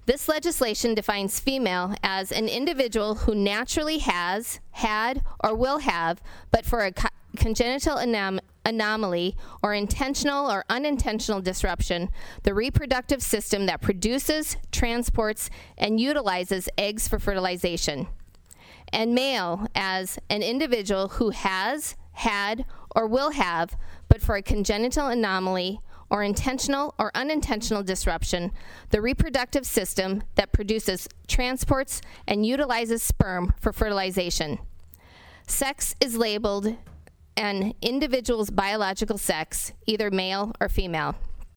This legislation defines female as an individual who naturally has, had, or will have, but for a congenital anomaly or intentional or unintentional disruption, the reproductive system that produces, transports, and utilizes eggs for fertilization. And male as an individual who has, had, or will have, but for a congenital anomaly or intentional or unintentional disruption, the reproductive system that produces, transports, and utilizes sperm for fertilization. Sex is labeled an individual's biological sex, either male or female.